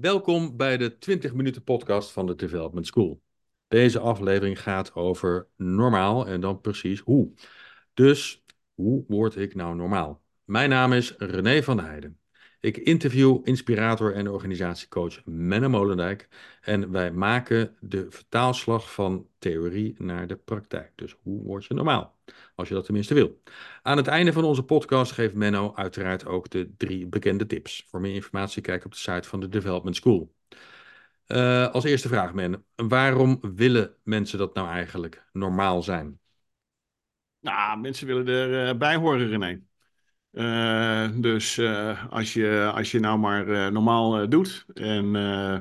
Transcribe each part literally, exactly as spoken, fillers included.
Welkom bij de twintig minuten podcast van de Development School. Deze aflevering gaat over normaal en dan precies hoe. Dus hoe word ik nou normaal? Mijn naam is René van der Heijden. Ik interview inspirator en organisatiecoach Menno Molendijk en wij maken de vertaalslag van theorie naar de praktijk. Dus hoe word je normaal? Als je dat tenminste wil. Aan het einde van onze podcast geeft Menno uiteraard ook de drie bekende tips. Voor meer informatie kijk op de site van de Development School. Uh, als eerste vraag, Men, waarom willen mensen dat nou eigenlijk normaal zijn? Nou, mensen willen erbij horen, René. Eh, dus eh, als je, als je nou maar eh, normaal eh, doet en eh,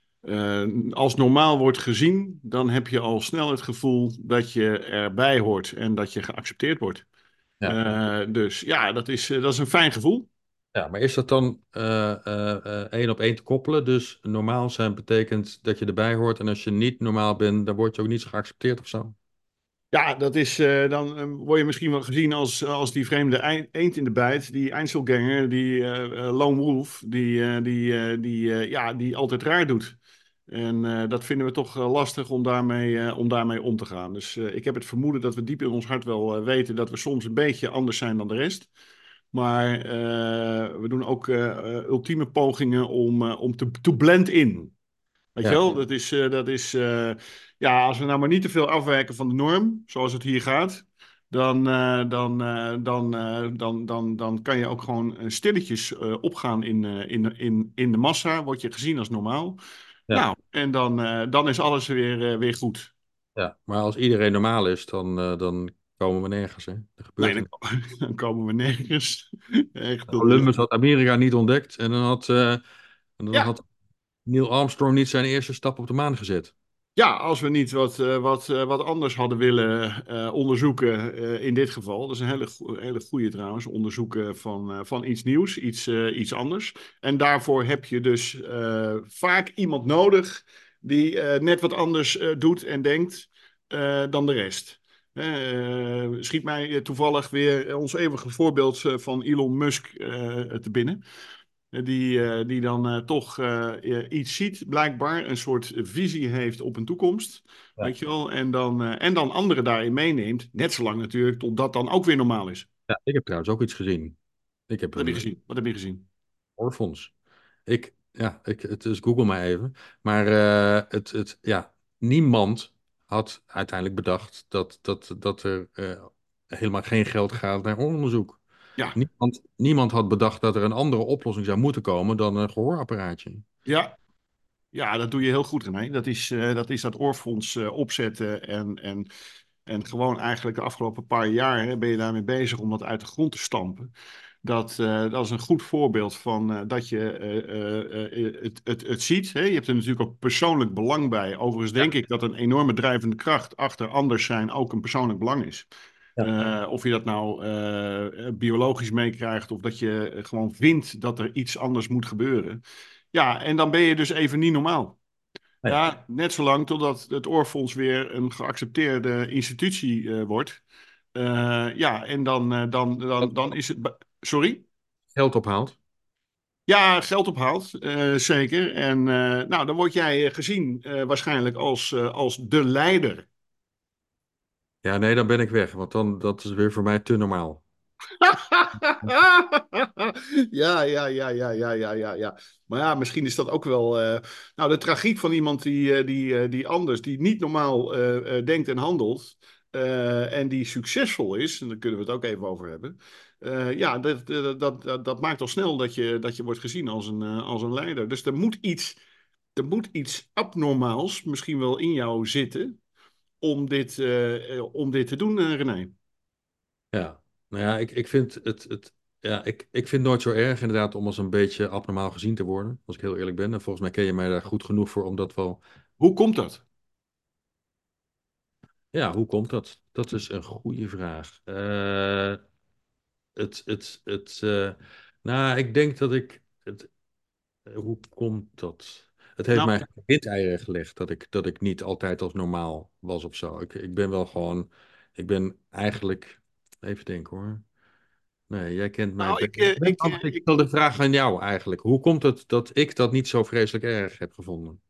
eh, als normaal wordt gezien, dan heb je al snel het gevoel dat je erbij hoort en dat je geaccepteerd wordt. Ja. Eh, dus ja, dat is, eh, dat is een fijn gevoel. Ja, maar is dat dan uh, uh, uh, één op één te koppelen? Dus normaal zijn betekent dat je erbij hoort en als je niet normaal bent, dan word je ook niet zo geaccepteerd of zo? Ja, dat is, eh, dan eh, word je misschien wel gezien als, als die vreemde ei- eend in de bijt, die Einzelganger, die eh, eh, lone wolf, die, eh, die, eh, die, eh, ja, die altijd raar doet. En eh, dat vinden we toch eh, lastig om daarmee, eh, om daarmee om te gaan. Dus eh, ik heb het vermoeden dat we diep in ons hart wel eh, weten dat we soms een beetje anders zijn dan de rest. Maar eh, we doen ook eh, eh, ultieme pogingen om, eh, om te to blend in. Weet je Ja, wel, dat is, eh, dat is eh, ja, als we nou maar niet te veel afwijken van de norm, zoals het hier gaat, dan, eh, dan, eh, dan, eh, dan, dan, dan kan je ook gewoon eh, stilletjes eh, opgaan in, eh, in, in, in de massa, word je gezien als normaal. ja, Nou, en dan, eh, dan is alles weer, eh, weer goed. ja. Maar als iedereen normaal is, dan, uh, dan komen we nergens, hè? Er Nee, gebeurt er. dan, dan komen we nergens. Echt, dat is... Columbus had Amerika niet ontdekt en dan had, uh, en dan Ja, had Neil Armstrong niet zijn eerste stap op de maan gezet. Ja, als we niet wat, eh, wat, eh, wat anders hadden willen eh, onderzoeken, eh, in dit geval, dat is een hele, go- hele goede trouwens, onderzoeken van, eh, van iets nieuws, iets, eh, iets anders. En daarvoor heb je dus eh, vaak iemand nodig die eh, net wat anders eh, doet en denkt eh, dan de rest. Eh, schiet mij toevallig weer ons eeuwige voorbeeld eh, van Elon Musk eh, te binnen. Eh, Die, eh, die dan eh, toch eh, eh, iets ziet, blijkbaar, een soort visie heeft op een toekomst. Ja. Weet je wel? En dan, eh, en dan anderen daarin meeneemt. Net zolang natuurlijk, tot dat dan ook weer normaal is. Ja, ik heb trouwens ook iets gezien. Ik heb Wat heb je een gezien? Wat heb je gezien? oorfonds. Ik, ja, ik, het is Google maar even. Maar eh, het, het, ja, niemand had uiteindelijk bedacht dat, dat, dat er eh, helemaal geen geld gaat naar onderzoek. Ja, Niemand, niemand had bedacht dat er een andere oplossing zou moeten komen dan een gehoorapparaatje. ja, ja, dat doe je heel goed, René. Dat is, eh, dat is dat oorfonds eh, opzetten en, en, en gewoon eigenlijk de afgelopen paar jaar hè, ben je daarmee bezig om dat uit de grond te stampen. Dat, eh, dat is een goed voorbeeld van eh, dat je eh, eh, eh, het, het, het ziet. Hè? Je hebt er natuurlijk ook persoonlijk belang bij. Overigens Ja, denk ik dat een enorme drijvende kracht achter anders zijn ook een persoonlijk belang is. ja. Eh, of je dat nou eh, biologisch meekrijgt of dat je gewoon vindt dat er iets anders moet gebeuren. Ja, en dan ben je dus even niet normaal. Nee, Ja, net zolang totdat het oorfonds weer een geaccepteerde institutie eh, wordt. Eh, ja, en dan, eh, dan, dan, dan is het. be- Sorry? geld ophaalt. Ja, geld ophaalt, eh, zeker. En eh, nou, dan word jij eh, gezien eh, waarschijnlijk als, eh, als de leider. Ja, nee, dan ben ik weg, want dan dat is weer voor mij te normaal. Ja, ja, ja, ja, ja, ja, ja, ja. Maar ja, misschien is dat ook wel. eh, Nou, de tragiek van iemand die, eh, die, eh, die anders, die niet normaal eh, eh, denkt en handelt. eh, en die succesvol is, en daar kunnen we het ook even over hebben. eh, ja, dat, dat, dat, dat, dat maakt al snel dat je, dat je wordt gezien als een, eh, als een leider. Dus er moet iets, er moet iets abnormaals misschien wel in jou zitten om dit, eh, eh, om dit te doen, eh, René. Ja, nou ja, ik, ik vind het, het, ja, ik, ik vind het nooit zo erg inderdaad om als een beetje abnormaal gezien te worden, als ik heel eerlijk ben. En volgens mij ken je mij daar goed genoeg voor om dat wel. Hoe komt dat? Ja, hoe komt dat? Dat is een goede vraag. Eh, het, het, het, eh, nou, ik denk dat ik, het, eh, hoe komt dat? Het heeft Nou, mij windeieren gelegd dat ik, dat ik niet altijd als normaal was of zo. Ik, ik ben wel gewoon, ik ben eigenlijk, even denken hoor. Nee, jij kent mij Nou, be- ik, eh, ik, Want eh, ik ik, stel de vraag aan jou eigenlijk. Hoe komt het dat ik dat niet zo vreselijk erg heb gevonden?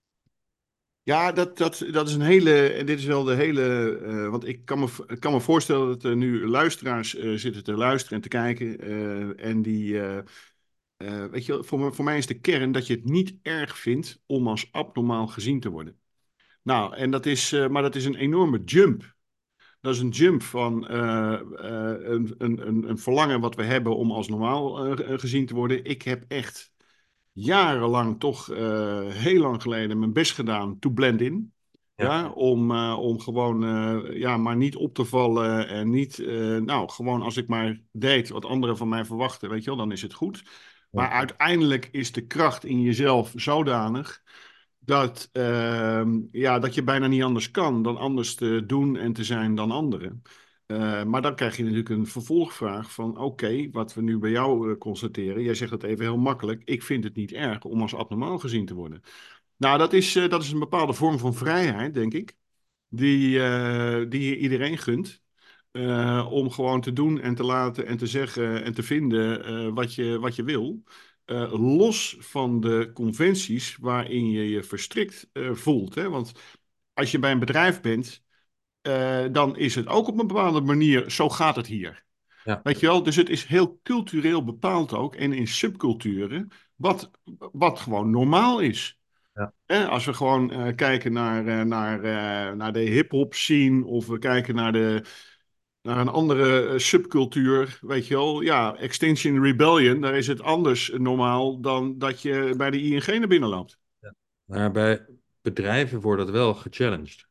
ja, dat, dat, dat is een hele, en dit is wel de hele, eh, want ik kan me, ik kan me voorstellen dat er nu luisteraars eh, zitten te luisteren en te kijken. eh, en die, eh, eh, weet je, wel, voor, me- voor mij is de kern dat je het niet erg vindt om als abnormaal gezien te worden. Nou, en dat is, eh, maar dat is een enorme jump. Dat is een jump van eh, eh, een, een, een, een verlangen wat we hebben om als normaal eh, gezien te worden. Ik heb echt jarenlang, toch eh, heel lang geleden, mijn best gedaan to blend in. Ja. Ja, om, eh, om gewoon, eh, ja, maar niet op te vallen en niet, eh, nou, gewoon als ik maar deed wat anderen van mij verwachten, weet je wel, dan is het goed. Maar Ja. uiteindelijk is de kracht in jezelf zodanig dat, ehm, ja, dat je bijna niet anders kan dan anders te doen en te zijn dan anderen. Eh, maar dan krijg je natuurlijk een vervolgvraag van, oké, wat we nu bij jou eh, constateren. Jij zegt het even heel makkelijk. Ik vind het niet erg om als abnormaal gezien te worden. Nou, dat is, eh, dat is een bepaalde vorm van vrijheid, denk ik, die, eh, die je iedereen gunt. Eh, om gewoon te doen en te laten en te zeggen en te vinden eh, wat je, wat je wil. Eh, los van de conventies waarin je je verstrikt eh, voelt. Hè? Want als je bij een bedrijf bent, eh, dan is het ook op een bepaalde manier, zo gaat het hier. Ja. Weet je wel? Dus het is heel cultureel bepaald ook en in subculturen wat, wat gewoon normaal is. Ja. Hè, als we gewoon eh, kijken naar, eh, naar, eh, naar de hip-hop scene of we kijken naar, de, naar een andere eh, subcultuur, weet je wel, ja, Extinction Rebellion, daar is het anders normaal dan dat je bij de I N G naar binnen loopt. Ja. Maar bij bedrijven wordt dat wel gechallenged.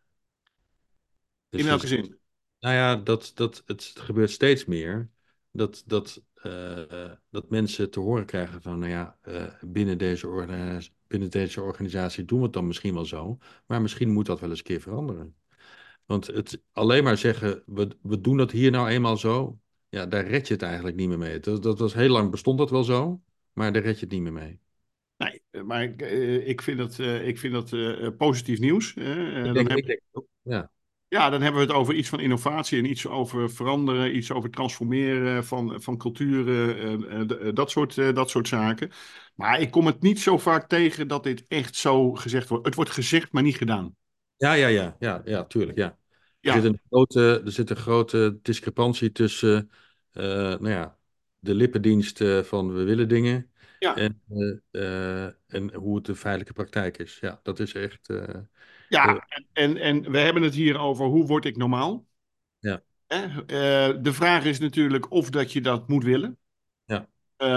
In Dus welke het, zin? nou ja, dat, dat, het gebeurt steeds meer dat, dat, eh, dat mensen te horen krijgen van, nou ja, eh, binnen deze organisatie, binnen deze organisatie doen we het dan misschien wel zo, maar misschien moet dat wel eens een keer veranderen. Want het alleen maar zeggen, we, we doen dat hier nou eenmaal zo, ja, daar red je het eigenlijk niet meer mee. Dat, dat was heel lang bestond dat wel zo, maar daar red je het niet meer mee. Nee, eh, maar ik, eh, ik vind dat, eh, ik vind dat eh, positief nieuws. Hè. Ik Eh, dan denk, heb, ik denk ook, ja, ja, dan hebben we het over iets van innovatie en iets over veranderen, iets over transformeren van, van culturen, eh, eh, d- eh, dat soort, eh, dat soort zaken. Maar ik kom het niet zo vaak tegen dat dit echt zo gezegd wordt. Het wordt gezegd, maar niet gedaan. ja, ja, ja, ja, ja, tuurlijk, ja. Er zit Ja, een grote, er zit een grote discrepantie tussen, eh, nou ja, de lippendienst eh, van we willen dingen ja, en, eh, eh, en hoe het de feitelijke praktijk is. Ja, dat is echt eh, heel, ja. En, en we hebben het hier over hoe word ik normaal? ja, Hè? Eh, de vraag is natuurlijk of dat je dat moet willen. ja,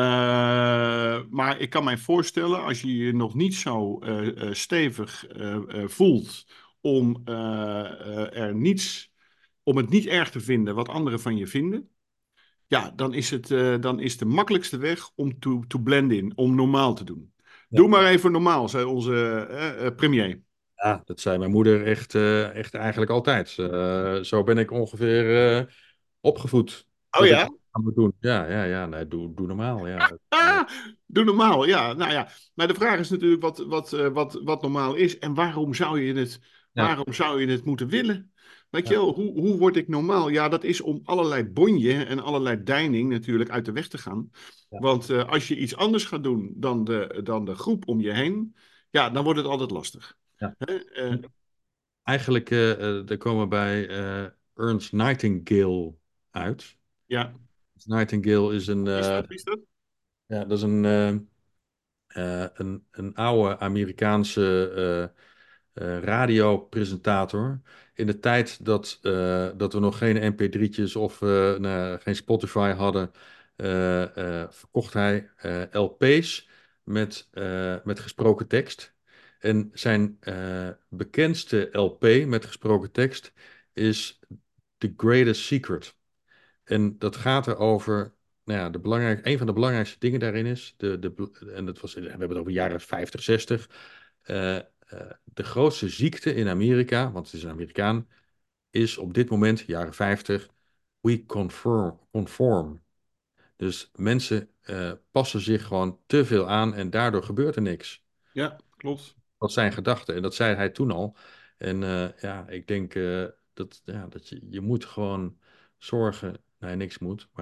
Eh, maar ik kan mij voorstellen, als je je nog niet zo eh, eh, stevig eh, eh, voelt om, eh, eh, er niets, om het niet erg te vinden wat anderen van je vinden, ja, dan is het, eh, dan is de makkelijkste weg om to, to blend in, om normaal te doen. ja. Doe maar even normaal, zei onze eh, eh, premier. Ja, dat zei mijn moeder echt, eh, echt eigenlijk altijd. Eh, zo ben ik ongeveer eh, opgevoed Oh dat ik ja? dat aan moet doen. Ja, ja, ja, nee, doe, doe normaal. Ja. Eh, Ah, doe normaal, ja. Nou ja, maar de vraag is natuurlijk wat, wat, eh, wat, wat normaal is en waarom zou je het, ja, waarom zou je het moeten willen? Weet je ja, wel, hoe, hoe word ik normaal? Ja, dat is om allerlei bonje en allerlei deining natuurlijk uit de weg te gaan. ja, Want eh, als je iets anders gaat doen dan de, dan de groep om je heen, ja, dan wordt het altijd lastig. ja. Hè? Eh, Eigenlijk, eh eh, daar komen we bij eh, Ernst Nightingale uit. ja, Ernst Nightingale is een, wie is eh, dat? Wie is dat? ja, dat is een, eh, eh, een, een oude Amerikaanse eh, eh, radiopresentator. In de tijd dat, eh, dat we nog geen M P drietjes of eh, nou, geen Spotify hadden, eh, eh, verkocht hij eh, L P's met, eh, met gesproken tekst. En zijn eh, bekendste L P met gesproken tekst is The Greatest Secret. En dat gaat erover, nou ja, de belangrijk, een van de belangrijkste dingen daarin is, de, de, en dat was, we hebben het over jaren vijftig, zestig, eh, eh, de grootste ziekte in Amerika, want het is een Amerikaan, is op dit moment, jaren vijftig, we conform. conform. Dus mensen eh, passen zich gewoon te veel aan en daardoor gebeurt er niks. Ja, klopt. Dat zijn gedachten en dat zei hij toen al. En eh, ja, ik denk eh, dat, ja, dat je, je moet gewoon zorgen, nee, niks moet, maar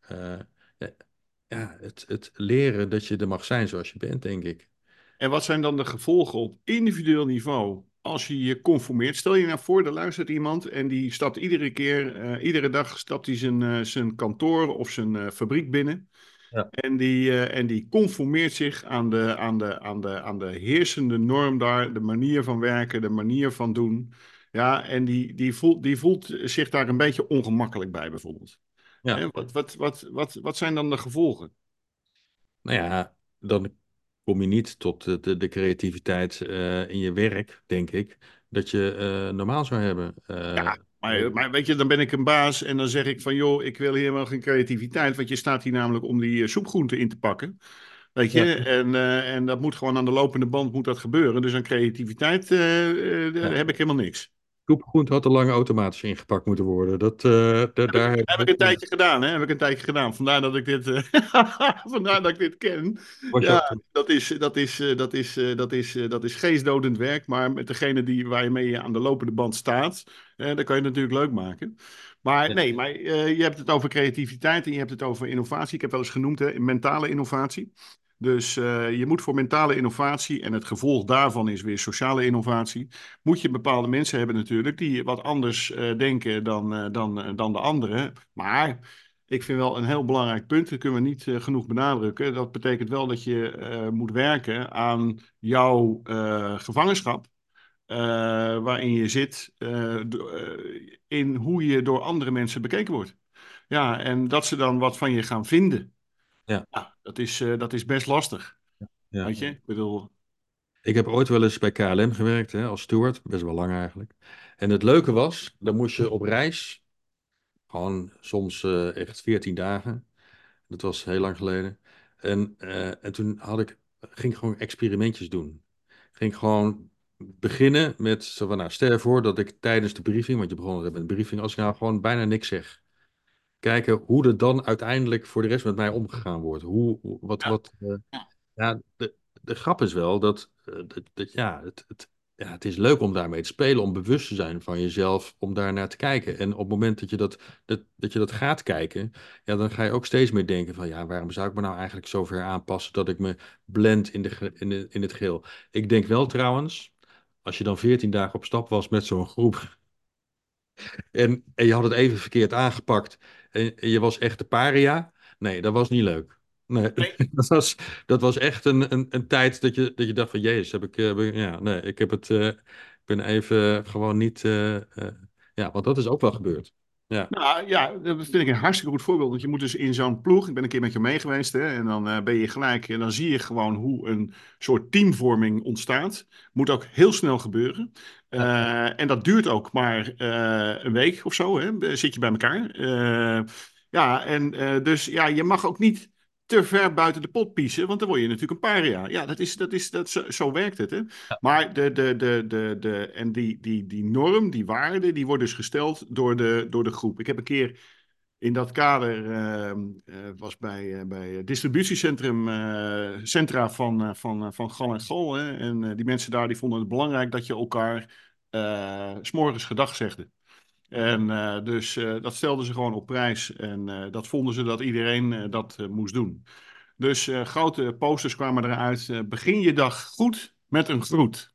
eh, ja, ja, het, het leren dat je er mag zijn zoals je bent, denk ik. En wat zijn dan de gevolgen op individueel niveau als je je conformeert? Stel je nou voor, er luistert iemand en die stapt iedere keer, eh, iedere dag stapt hij zijn, eh, zijn kantoor of zijn eh, fabriek binnen. Ja. En die, eh, en die conformeert zich aan de, aan, de, aan, de, aan de heersende norm daar, de manier van werken, de manier van doen. Ja, en die, die, voelt, die voelt zich daar een beetje ongemakkelijk bij, bijvoorbeeld. Ja. Hè, wat, wat, wat, wat, wat zijn dan de gevolgen? Nou ja, dan kom je niet tot de, de, de creativiteit eh, in je werk, denk ik, dat je eh, normaal zou hebben. Eh, Ja, maar, maar weet je, dan ben ik een baas en dan zeg ik van joh, ik wil helemaal geen creativiteit, want je staat hier namelijk om die eh, soepgroenten in te pakken. Weet je, ja, en, eh, en dat moet gewoon aan de lopende band moet dat gebeuren. Dus aan creativiteit eh, eh, daar ja. heb ik helemaal niks. Koepelgroente had al lang automatisch ingepakt moeten worden. Dat, eh, da- Heb ik, daar heb heb ik een ik, tijdje gedaan, hè? Heb ik een tijdje gedaan. Vandaar dat ik dit, eh, vandaar dat ik dit ken. was je ook Ja, toen. dat is, dat is, eh, dat is, eh, dat is, eh, dat is geestdodend werk. Maar met degene die, waar je mee aan de lopende band staat, eh, dan kan je het natuurlijk leuk maken. Maar Ja, nee, maar eh, je hebt het over creativiteit en je hebt het over innovatie. Ik heb wel eens genoemd, hè, mentale innovatie. Dus eh, je moet voor mentale innovatie, en het gevolg daarvan is weer sociale innovatie, moet je bepaalde mensen hebben natuurlijk die wat anders eh, denken dan, eh, dan, eh, dan de anderen. Maar ik vind wel een heel belangrijk punt, dat kunnen we niet eh, genoeg benadrukken. Dat betekent wel dat je eh, moet werken aan jouw eh, gevangenschap. eh, waarin je zit, eh, do- eh, in hoe je door andere mensen bekeken wordt. Ja, en dat ze dan wat van je gaan vinden. ja, Ja, dat is, eh, dat is best lastig. ja. Weet je, ik bedoel, Ik heb ooit wel eens bij K L M gewerkt, hè, als steward, best wel lang eigenlijk. En het leuke was, dan moest je op reis, gewoon soms eh, echt veertien dagen. Dat was heel lang geleden. En, eh, en toen had ik, ging ik gewoon experimentjes doen. Ging gewoon beginnen met, zo van, nou, stel je voor dat ik tijdens de briefing, want je begon met een briefing, als ik nou gewoon bijna niks zeg. Kijken hoe er dan uiteindelijk voor de rest met mij omgegaan wordt. Hoe, hoe- wat, ja. wat, eh, ja, de, de grap is wel dat, eh, dat, dat ja, het, het, ja, het is leuk om daarmee te spelen, om bewust te zijn van jezelf, om daar naar te kijken. En op het moment dat je dat, dat, dat je dat gaat kijken, ja, dan ga je ook steeds meer denken van, ja, waarom zou ik me nou eigenlijk zo ver aanpassen dat ik me blend in, de, ge- in, de, in het geheel? Ik denk wel trouwens, als je dan veertien dagen op stap was met zo'n groep, en, en je had het even verkeerd aangepakt. En, en je was echt de paria. Nee, dat was niet leuk. Nee, dat was, dat was echt een, een, een tijd dat je, dat je dacht van... Jezus, heb ik... eh, heb ik- ja, nee, ik heb het... eh, ik ben even gewoon niet... eh, eh, ja, want dat is ook wel gebeurd. Ja, Nou ja, dat vind ik een hartstikke goed voorbeeld. Want je moet dus in zo'n ploeg, ik ben een keer met je mee geweest, hè, en dan eh, ben je gelijk, en dan zie je gewoon hoe een soort teamvorming ontstaat. Moet ook heel snel gebeuren. ja, Eh, en dat duurt ook maar eh, een week of zo, hè, zit je bij elkaar. Eh, ja, en eh, dus ja, je mag ook niet te ver buiten de pot piezen, want dan word je natuurlijk een paria. Ja, dat is, dat is, dat, zo, zo werkt het, hè. Maar de, de, de, de, de, en die, die, die norm, die waarde, die wordt dus gesteld door de, door de groep. Ik heb een keer in dat kader, eh, eh, was bij, eh, bij het distributiecentrum, eh, centra van, eh, van, eh, van Gal en Gal. Hè, en eh, die mensen daar die vonden het belangrijk dat je elkaar eh 's morgens gedag zegde. En eh, dus eh, dat stelden ze gewoon op prijs. En eh, dat vonden ze dat iedereen eh, dat eh, moest doen. Dus eh, grote posters kwamen eruit. eh, begin je dag goed met een groet.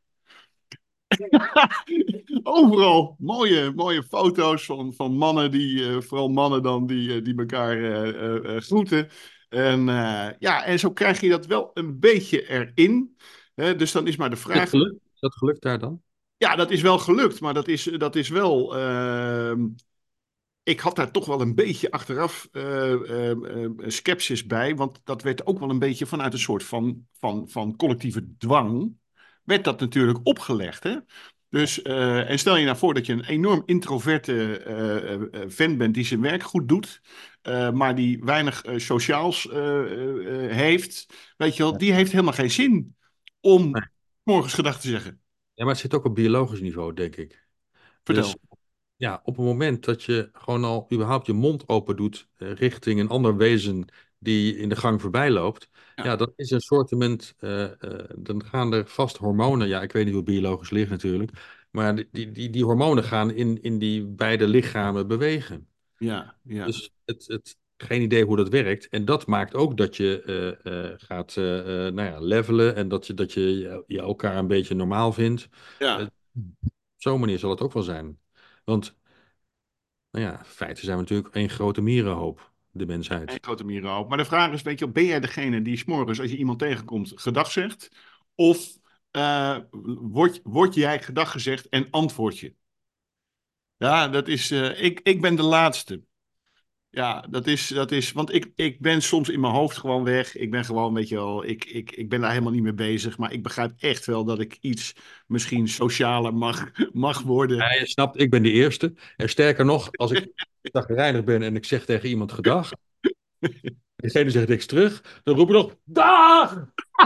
Overal mooie, mooie foto's van, van mannen die, eh, vooral mannen dan, die, eh, die elkaar eh, eh, eh, groeten. En eh, ja, en zo krijg je dat wel een beetje erin. Hè, dus dan is maar de is dat vraag. gelukt? Is dat gelukt daar dan? Ja, dat is wel gelukt, maar dat is, dat is wel. ehm, ik had daar toch wel een beetje achteraf eh, eh, eh, sceptisch bij. Want dat werd ook wel een beetje vanuit een soort van, van, van collectieve dwang. Werd dat natuurlijk opgelegd. Hè? Dus, eh, en stel je nou voor dat je een enorm introverte eh, eh, eh, vent bent die zijn werk goed doet. eh, maar die weinig eh, sociaals eh, eh, eh, heeft. Weet je wel, Ja. die heeft helemaal geen zin Nee. om morgens gedag te zeggen. Ja, maar het zit ook op biologisch niveau, denk ik. Dus Vertel. ja, op het moment dat je gewoon al überhaupt je mond open doet eh, richting een ander wezen die in de gang voorbij loopt, Ja, ja, dan is een soortement, eh, eh, dan gaan er vast hormonen, ja, ik weet niet hoe het biologisch ligt natuurlijk, maar die, die, die, die hormonen gaan in, in die beide lichamen bewegen. ja, ja. Dus het, het, geen idee hoe dat werkt. En dat maakt ook dat je eh, eh, gaat eh, eh, nou ja, levelen en dat je, dat je je je elkaar een beetje normaal vindt. Eh, Ja, op zo'n manier zal het ook wel zijn. Want nou ja, in feite zijn we natuurlijk één grote mierenhoop, de één mensheid. grote mierenhoop. Maar de vraag is, weet je, wel, ben jij degene die 's morgens, als je iemand tegenkomt, gedag zegt? Of eh word, word jij gedag gezegd en antwoord je? Ja, dat is, eh, ik, ik ben de laatste. Ja, dat is, dat is, want ik, ik ben soms in mijn hoofd gewoon weg. Ik ben gewoon, weet je wel, ik, ik, ik ben daar helemaal niet mee bezig. Maar ik begrijp echt wel dat ik iets misschien socialer mag, mag worden. Ja, je snapt, ik ben de eerste. En sterker nog, als ik chagrijnig ben en ik zeg tegen iemand gedag, diegene zegt niks terug, dan roep ik nog dag!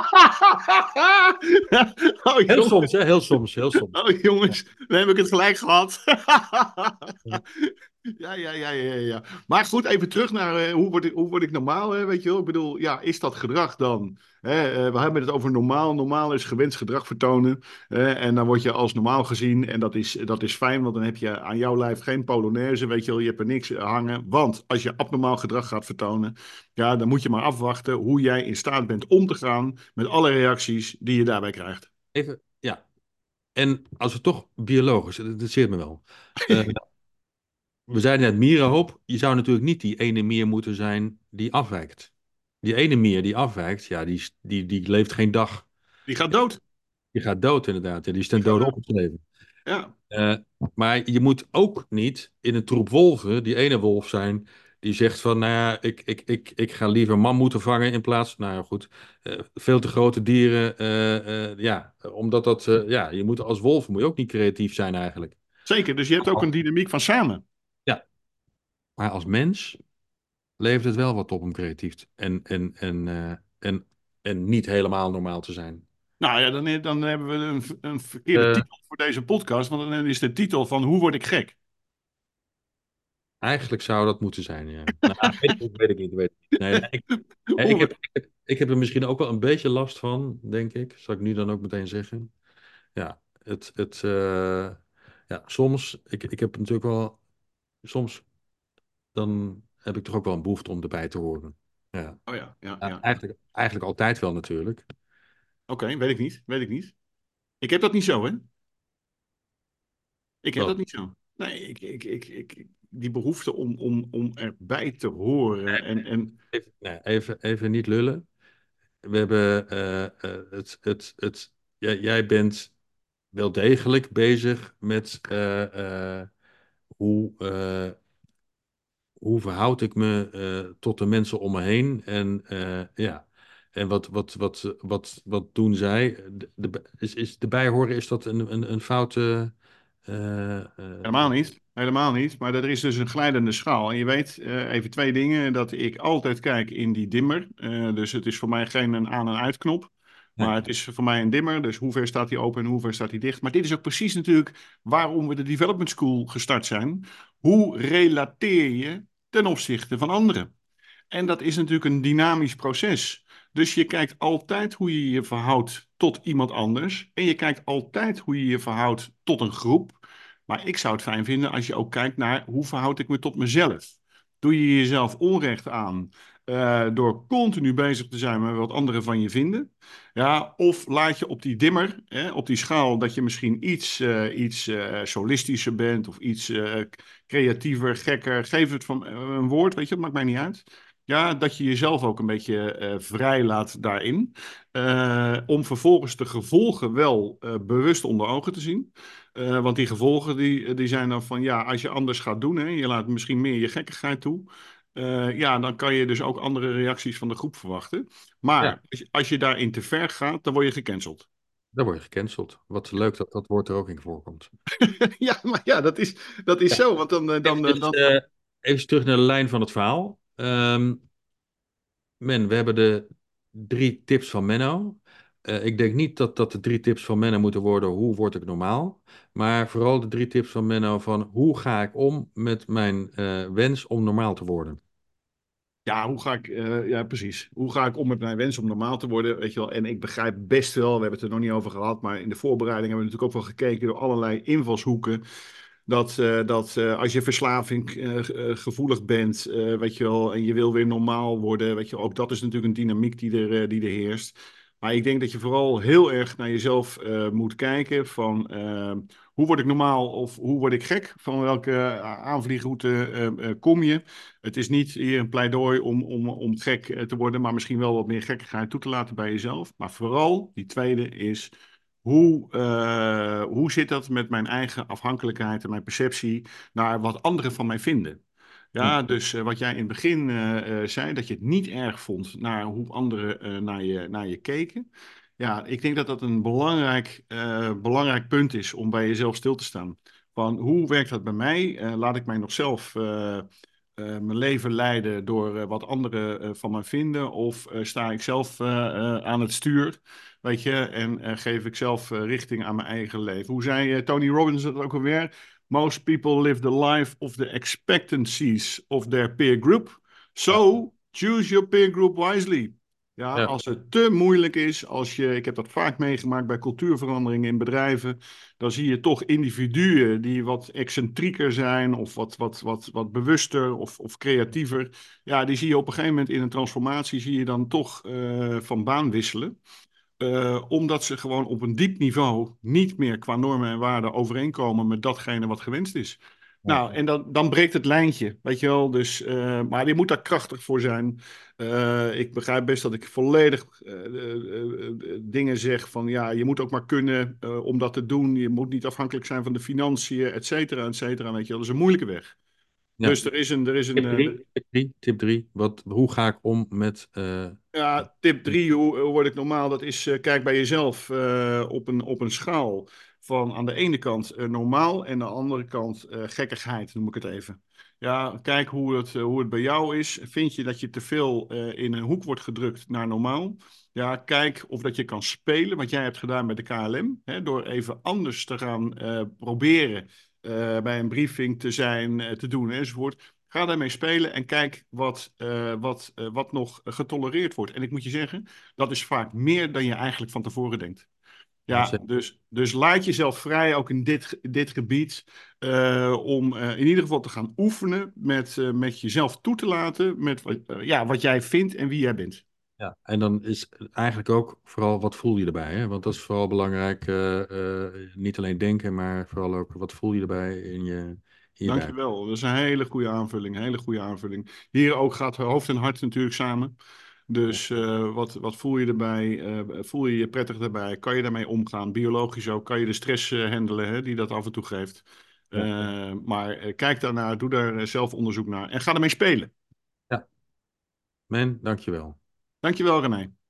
Oh Heel soms, jongens, hè? Heel soms, heel soms. oh jongens, dan heb ik het gelijk gehad. Ja. Ja, ja, ja, ja, ja. Maar goed, even terug naar eh, hoe word ik, hoe word ik normaal, hè, weet je wel? Ik bedoel, ja, is dat gedrag dan? Hè, eh, we hebben het over normaal. Normaal is gewenst gedrag vertonen. Hè, en dan word je als normaal gezien. En dat is, dat is fijn, want dan heb je aan jouw lijf geen polonaise, weet je wel? Je hebt er niks hangen. Want als je abnormaal gedrag gaat vertonen, ja, dan moet je maar afwachten hoe jij in staat bent om te gaan met alle reacties die je daarbij krijgt. Even, ja. En als we toch biologisch, dat interesseert me wel. Eh, we zeiden net mierenhoop. Je zou natuurlijk niet die ene mier moeten zijn die afwijkt. Die ene mier die afwijkt, ja, die, die, die leeft geen dag. Die gaat dood. Die gaat dood inderdaad. Ja, die is Die ten gaat dode dood. opgeschreven. Ja. Eh, maar je moet ook niet in een troep wolven, die ene wolf zijn, die zegt van, nou ja, ik, ik, ik, ik ga liever mammoeten vangen in plaats, nou ja, goed, eh, veel te grote dieren. eh, eh, ja, omdat dat, eh, ja, je moet als wolf moet je ook niet creatief zijn eigenlijk. Zeker, dus je hebt ook een dynamiek van samen. Ja, maar als mens levert het wel wat op om creatief te- en, en, en, eh, en, en niet helemaal normaal te zijn. Nou ja, dan, dan hebben we een, een verkeerde Eh, titel voor deze podcast, want dan is de titel van Hoe word ik gek? Eigenlijk zou dat moeten zijn, ja. Nou, weet ik, niet, weet ik niet, weet ik niet. Nee, nee, ik, nee, Hoe ik heb, word- ik heb, ik heb er misschien ook wel een beetje last van, denk ik. Zal ik nu dan ook meteen zeggen. Ja, het, het, eh, ja, soms, ik, ik heb natuurlijk wel, soms dan heb ik toch ook wel een behoefte om erbij te horen. Ja, Oh ja, ja, Ja, ja, ja. eigenlijk, eigenlijk altijd wel natuurlijk. Oké, weet ik niet, weet ik niet. Ik heb dat niet zo, hè? Ik heb dat Wat? niet zo. Nee, ik, ik, ik, ik, die behoefte om, om, om erbij te horen en, en Even, nee, even, even niet lullen. We hebben eh, eh, het, het, het, jij, jij bent wel degelijk bezig met eh, eh, hoe, eh, hoe verhoud ik me eh, tot de mensen om me heen en eh, ja. En wat, wat, wat, wat, wat doen zij? De, de, is, is de bijhoren, is dat een, een, een foute... eh, helemaal eh, niet. Helemaal niet. Maar er is dus een glijdende schaal. En je weet, eh, even twee dingen, dat ik altijd kijk in die dimmer. Eh, dus het is voor mij geen een aan- en uitknop. Maar nee, het is voor mij een dimmer. Dus hoe ver staat die open en hoe ver staat die dicht? Maar dit is ook precies natuurlijk waarom we de Development School gestart zijn. Hoe relateer je ten opzichte van anderen? En dat is natuurlijk een dynamisch proces. Dus je kijkt altijd hoe je je verhoudt tot iemand anders. En je kijkt altijd hoe je je verhoudt tot een groep. Maar ik zou het fijn vinden als je ook kijkt naar hoe verhoud ik me tot mezelf. Doe je jezelf onrecht aan uh, door continu bezig te zijn met wat anderen van je vinden? Ja, of laat je op die dimmer, hè, op die schaal, dat je misschien iets, uh, iets uh, solistischer bent of iets uh, creatiever, gekker. Geef het van een woord, weet je, dat maakt mij niet uit. Ja, dat je jezelf ook een beetje uh, vrij laat daarin. Uh, om vervolgens de gevolgen wel uh, bewust onder ogen te zien. Uh, want die gevolgen die, die zijn dan van, ja, als je anders gaat doen, hè, je laat misschien meer je gekkigheid toe. Uh, ja, dan kan je dus ook andere reacties van de groep verwachten. ja, Maar als je, als je daarin te ver gaat, dan word je gecanceld. dan word je gecanceld. Wat leuk dat dat woord er ook in voorkomt. Ja, maar ja, dat is, dat is Ja. zo. Want dan, uh, dan, Even, uh, dan, eh, even terug naar de lijn van het verhaal. Ehm, Men, we hebben de drie tips van Menno. Eh, ik denk niet dat dat de drie tips van Menno moeten worden, hoe word ik normaal? Maar vooral de drie tips van Menno van hoe ga ik om met mijn eh, wens om normaal te worden? Ja, hoe ga ik, uh, ja, precies. Hoe ga ik om met mijn wens om normaal te worden? Weet je wel? En ik begrijp best wel, we hebben het er nog niet over gehad, maar in de voorbereiding hebben we natuurlijk ook wel gekeken door allerlei invalshoeken. Dat, eh, dat eh, als je verslaving eh, eh, gevoelig bent, eh, weet je wel, en je wil weer normaal worden, weet je wel, ook dat is natuurlijk een dynamiek die er, eh, die er heerst. Maar ik denk dat je vooral heel erg naar jezelf eh, moet kijken van eh, hoe word ik normaal of hoe word ik gek? Van welke eh, aanvliegroute eh, eh, kom je? Het is niet hier een pleidooi om, om, om gek eh, te worden, maar misschien wel wat meer gekkigheid toe te laten bij jezelf. Maar vooral, die tweede is, hoe, eh, hoe zit dat met mijn eigen afhankelijkheid en mijn perceptie naar wat anderen van mij vinden? Hm. Ja, dus eh, wat jij in het begin eh, eh, zei, dat je het niet erg vond naar hoe anderen eh, naar je, naar je keken. Ja, ik denk dat dat een belangrijk, eh, belangrijk punt is om bij jezelf stil te staan. Van hoe werkt dat bij mij? Eh, laat ik mij nog zelf eh, eh, mijn leven leiden door eh, wat anderen eh, van mij vinden? Of eh, sta ik zelf eh, eh, aan het stuur? Weet je, en eh, geef ik zelf eh, richting aan mijn eigen leven. Hoe zei eh, Tony Robbins dat ook alweer? Most people live the life of the expectancies of their peer group. Ja, So choose your peer group wisely. Ja, ja, als het te moeilijk is, als je, ik heb dat vaak meegemaakt bij cultuurveranderingen in bedrijven, dan zie je toch individuen die wat excentrieker zijn of wat, wat, wat, wat bewuster of, of creatiever. Ja, die zie je op een gegeven moment in een transformatie, zie je dan toch uh, van baan wisselen. Uh, omdat ze gewoon op een diep niveau niet meer qua normen en waarden overeenkomen met datgene wat gewenst is. ja. Nou, en dan, dan breekt het lijntje, weet je wel. Dus, uh, maar je moet daar krachtig voor zijn. Uh, ik begrijp best dat ik volledig uh, uh, uh, dingen zeg van ja, je moet ook maar kunnen uh, om dat te doen. Je moet niet afhankelijk zijn van de financiën, et cetera, et cetera. Weet je wel, dat is een moeilijke weg. Ja. Dus er is een, er is een, Tip uh, drie, tip drie, tip drie. Wat, hoe ga ik om met... eh, Ja, tip drie, hoe, hoe word ik normaal? Dat is, eh, kijk bij jezelf eh, op een, op een schaal van aan de ene kant eh, normaal en aan de andere kant eh, gekkigheid, noem ik het even. Ja, kijk hoe het, eh, hoe het bij jou is. Vind je dat je te veel eh, in een hoek wordt gedrukt naar normaal? Ja, kijk of dat je kan spelen, wat jij hebt gedaan met de K L M, hè, door even anders te gaan eh, proberen eh, bij een briefing te zijn, eh, te doen enzovoort. Ga daarmee spelen en kijk wat, uh, wat, uh, wat nog getolereerd wordt. En ik moet je zeggen, dat is vaak meer dan je eigenlijk van tevoren denkt. ja, Ja, zeker. dus, dus laat jezelf vrij, ook in dit, dit gebied, uh, om uh, in ieder geval te gaan oefenen met, uh, met jezelf toe te laten met uh, ja, wat jij vindt en wie jij bent. Ja, en dan is eigenlijk ook vooral wat voel je erbij, hè? Want dat is vooral belangrijk. eh, eh, niet alleen denken, maar vooral ook wat voel je erbij in je, in je buik. Dankjewel. Dat is een hele goede aanvulling. Een hele goede aanvulling. Hier ook gaat hoofd en hart natuurlijk samen. Ja, Dus uh, wat, wat voel je erbij? Uh, voel je je prettig daarbij? Kan je daarmee omgaan? Biologisch ook. Kan je de stress uh, handelen hè, die dat af en toe geeft? ja, Uh, maar kijk daarnaar. Doe daar zelf onderzoek naar. En ga ermee spelen. ja. Men, dankjewel. Dankjewel, René.